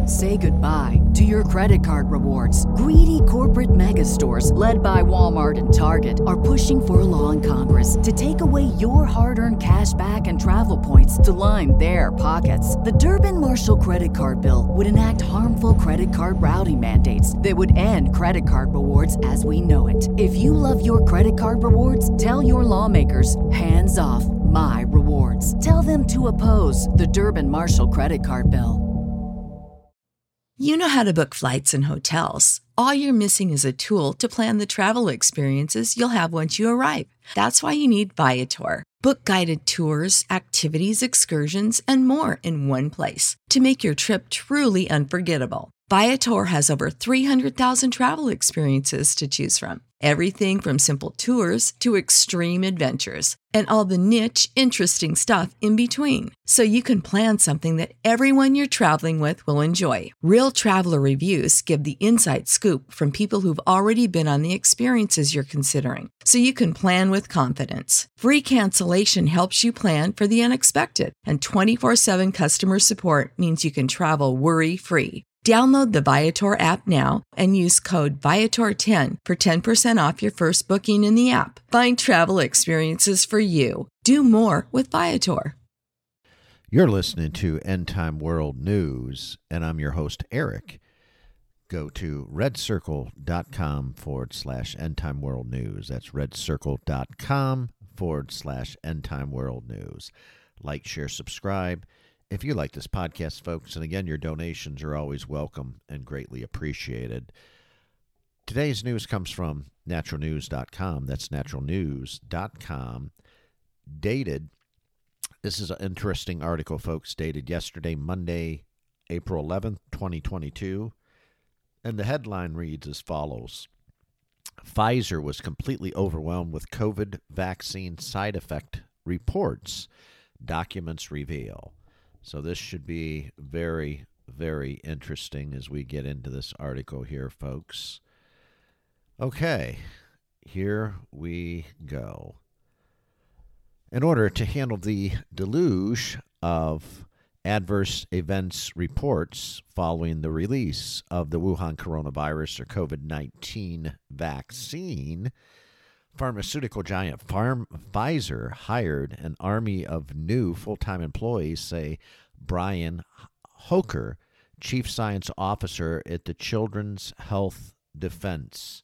Say goodbye to your credit card rewards. Greedy corporate mega stores, led by Walmart and Target, are pushing for a law in Congress to take away your hard-earned cash back and travel points to line their pockets. The Durbin-Marshall credit card bill would enact harmful credit card routing mandates that would end credit card rewards as we know it. If you love your credit card rewards, tell your lawmakers, hands off my rewards. Tell them to oppose the Durbin-Marshall credit card bill. You know how to book flights and hotels. All you're missing is a tool to plan the travel experiences you'll have once you arrive. That's why you need Viator. Book guided tours, activities, excursions, and more in one place to make your trip truly unforgettable. Viator has over 300,000 travel experiences to choose from. Everything from simple tours to extreme adventures and all the niche, interesting stuff in between. So you can plan something that everyone you're traveling with will enjoy. Real traveler reviews give the inside scoop from people who've already been on the experiences you're considering. So you can plan with confidence. Free cancellation helps you plan for the unexpected. And 24/7 customer support means you can travel worry-free. Download the Viator app now and use code Viator10 for 10% off your first booking in the app. Find travel experiences for you. Do more with Viator. You're listening to End Time World News, and I'm your host, Eric. Go to redcircle.com/End Time World News. That's redcircle.com/End Time World News. Like, share, subscribe. If you like this podcast, folks, and again, your donations are always welcome and greatly appreciated. Today's news comes from naturalnews.com. That's naturalnews.com. Dated, this is an interesting article, folks, dated yesterday, Monday, April 11th, 2022. And the headline reads as follows. Pfizer was completely overwhelmed with COVID vaccine side effect reports, documents reveal. So this should be very, very interesting as we get into this article here, folks. Okay, here we go. In order to handle the deluge of adverse events reports following the release of the Wuhan coronavirus or COVID-19 vaccine, pharmaceutical giant Pfizer hired an army of new full-time employees, say Brian Hoker, Chief Science Officer at the Children's Health Defense.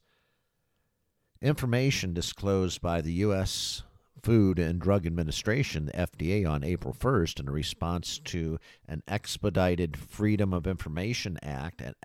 Information disclosed by the U.S. Food and Drug Administration, the FDA, on April 1st in response to an expedited Freedom of Information Act, an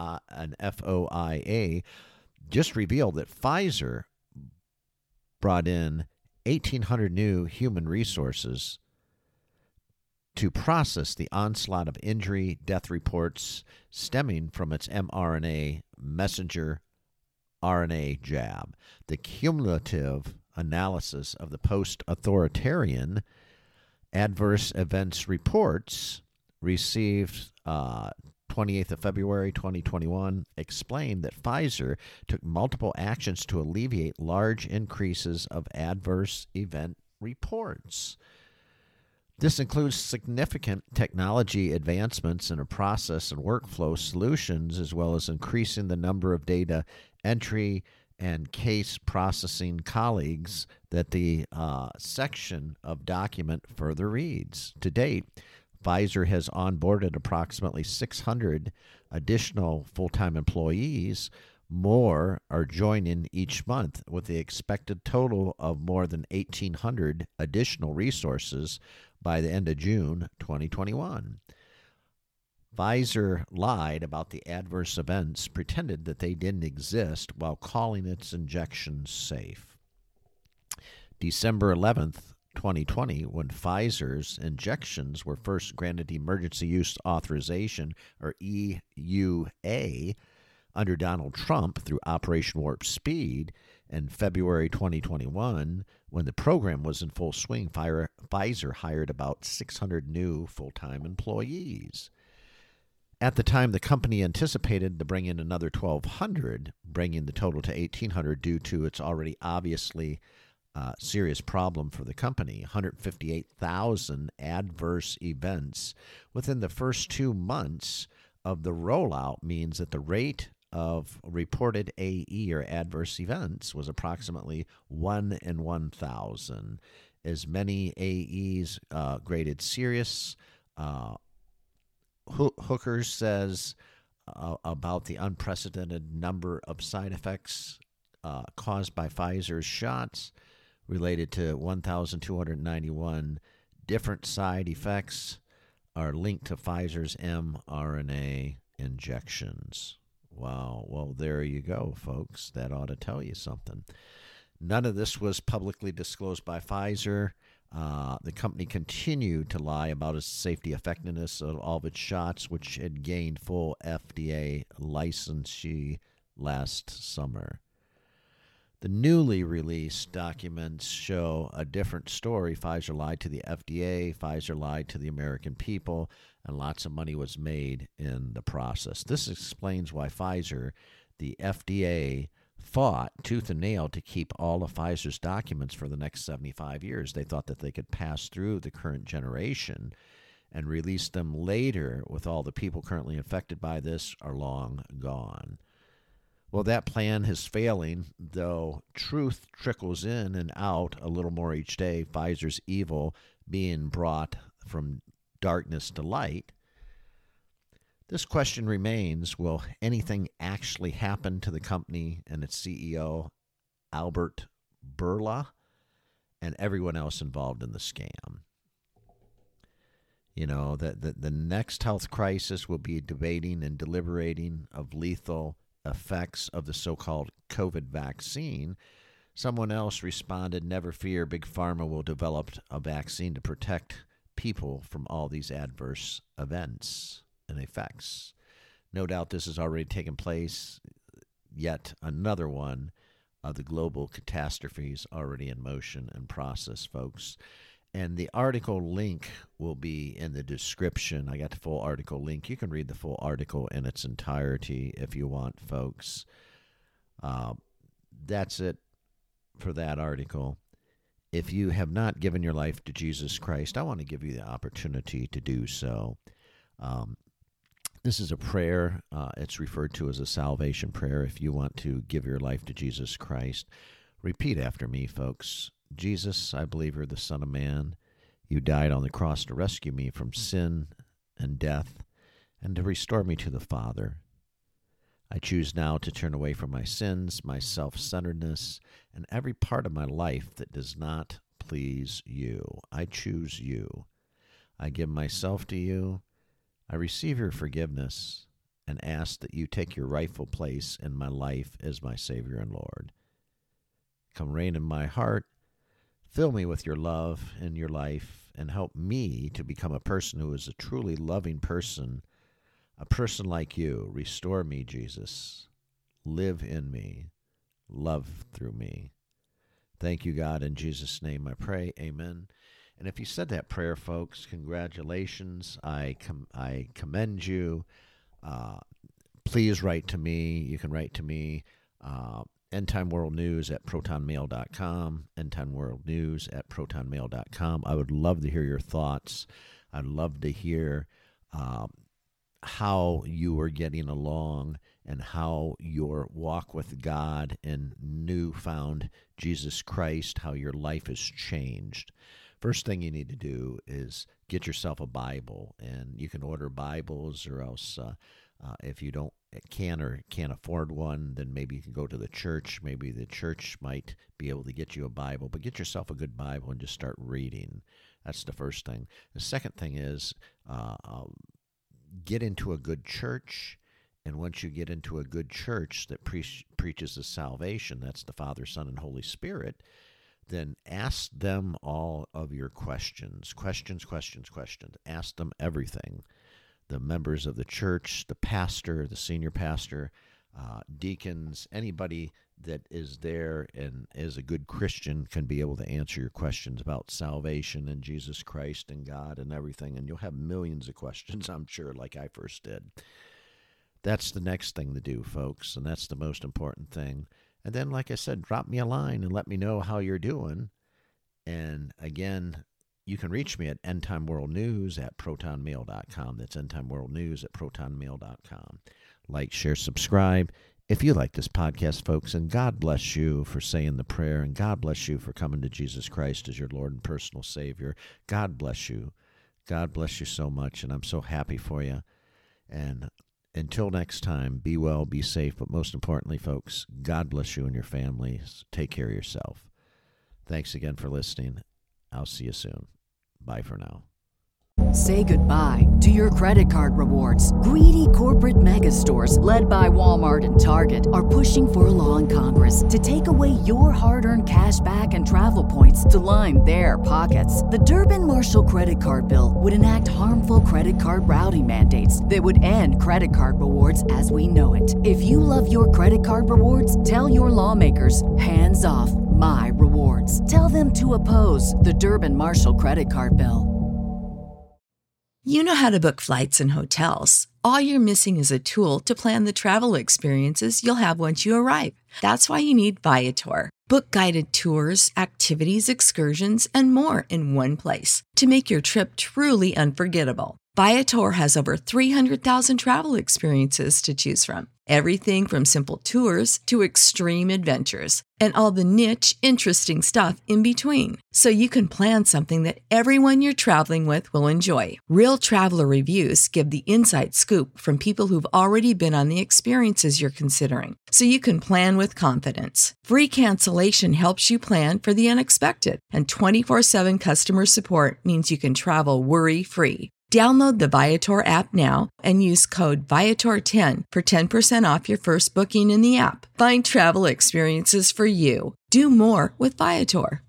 FOIA, just revealed that Pfizer brought in 1,800 new human resources to process the onslaught of injury death reports stemming from its mRNA messenger RNA jab. The cumulative analysis of the post-authoritarian adverse events reports received 28th of February 2021 explained that Pfizer took multiple actions to alleviate large increases of adverse event reports. This includes significant technology advancements in a process and workflow solutions, as well as increasing the number of data entry and case processing colleagues that the section of document further reads. To date, Pfizer has onboarded approximately 600 additional full-time employees. More are joining each month, with the expected total of more than 1,800 additional resources by the end of June 2021. Pfizer lied about the adverse events, pretended that they didn't exist while calling its injections safe. December 11th, 2020, when Pfizer's injections were first granted emergency use authorization, or EUA, under Donald Trump through Operation Warp Speed, in February 2021, when the program was in full swing, Pfizer hired about 600 new full-time employees. At the time, the company anticipated to bring in another 1,200, bringing the total to 1,800 due to its already obviously serious problem for the company, 158,000 adverse events within the first 2 months of the rollout means that the rate of reported AE or adverse events was approximately 1 in 1,000. As many AEs graded serious. Hooker says about the unprecedented number of side effects caused by Pfizer's shots, related to 1,291 different side effects are linked to Pfizer's mRNA injections. Wow. Well, there you go, folks. That ought to tell you something. None of this was publicly disclosed by Pfizer. The company continued to lie about its safety effectiveness of all of its shots, which had gained full FDA licensee last summer. The newly released documents show a different story. Pfizer lied to the FDA, Pfizer lied to the American people, and lots of money was made in the process. This explains why Pfizer, the FDA, fought tooth and nail to keep all of Pfizer's documents for the next 75 years. They thought that they could pass through the current generation and release them later with all the people currently infected by this are long gone. Well, that plan is failing, though truth trickles in and out a little more each day, Pfizer's evil being brought from darkness to light. This question remains, will anything actually happen to the company and its CEO, Albert Bourla, and everyone else involved in the scam? You know, the next health crisis will be debating and deliberating of lethal effects of the so-called COVID vaccine. Someone else responded, never fear, Big Pharma will develop a vaccine to protect people from all these adverse events and effects. No doubt this has already taken place, yet another one of the global catastrophes already in motion and process, folks. And the article link will be in the description. I got the full article link. You can read the full article in its entirety if you want, folks. That's it for that article. If you have not given your life to Jesus Christ, I want to give you the opportunity to do so. This is a prayer. It's referred to as a salvation prayer. If you want to give your life to Jesus Christ, repeat after me, folks. Jesus, I believe you're the Son of Man. You died on the cross to rescue me from sin and death and to restore me to the Father. I choose now to turn away from my sins, my self-centeredness, and every part of my life that does not please you. I choose you. I give myself to you. I receive your forgiveness and ask that you take your rightful place in my life as my Savior and Lord. Come reign in my heart. Fill me with your love in your life and help me to become a person who is a truly loving person, a person like you. Restore me, Jesus. Live in me. Love through me. Thank you, God. In Jesus' name I pray. Amen. And if you said that prayer, folks, congratulations. I commend you. Please write to me. You can write to me. Endtime World News at protonmail.com, Endtime World News at protonmail.com. I would love to hear your thoughts. I'd love to hear how you are getting along and how your walk with God and newfound Jesus Christ, how your life has changed. First thing you need to do is get yourself a Bible, and you can order Bibles, or else if you can't afford one, then maybe you can go to the church. Maybe the church might be able to get you a Bible, but get yourself a good Bible and just start reading. That's the first thing. The second thing is get into a good church, and once you get into a good church that preaches the salvation, that's the Father, Son, and Holy Spirit, then ask them all of your questions. Questions. Ask them everything. The members of the church, the pastor, the senior pastor, deacons, anybody that is there and is a good Christian can be able to answer your questions about salvation and Jesus Christ and God and everything. And you'll have millions of questions, I'm sure, like I first did. That's the next thing to do, folks, and that's the most important thing. And then, like I said, drop me a line and let me know how you're doing. And again, you can reach me at endtimeworldnews@protonmail.com. That's endtimeworldnews@protonmail.com. Like, share, subscribe if you like this podcast, folks. And God bless you for saying the prayer. And God bless you for coming to Jesus Christ as your Lord and personal Savior. God bless you. God bless you so much. And I'm so happy for you. And until next time, be well, be safe. But most importantly, folks, God bless you and your families. Take care of yourself. Thanks again for listening. I'll see you soon. Bye for now. Say goodbye to your credit card rewards. Greedy corporate mega stores, led by Walmart and Target, are pushing for a law in Congress to take away your hard-earned cash back and travel points to line their pockets. The Durbin-Marshall credit card bill would enact harmful credit card routing mandates that would end credit card rewards as we know it. If you love your credit card rewards, tell your lawmakers, hands off my rewards. Tell them to oppose the Durbin-Marshall credit card bill. You know how to book flights and hotels. All you're missing is a tool to plan the travel experiences you'll have once you arrive. That's why you need Viator. Book guided tours, activities, excursions, and more in one place to make your trip truly unforgettable. Viator has over 300,000 travel experiences to choose from. Everything from simple tours to extreme adventures and all the niche, interesting stuff in between. So you can plan something that everyone you're traveling with will enjoy. Real traveler reviews give the inside scoop from people who've already been on the experiences you're considering. So you can plan with confidence. Free cancellation helps you plan for the unexpected. And 24/7 customer support means you can travel worry-free. Download the Viator app now and use code Viator10 for 10% off your first booking in the app. Find travel experiences for you. Do more with Viator.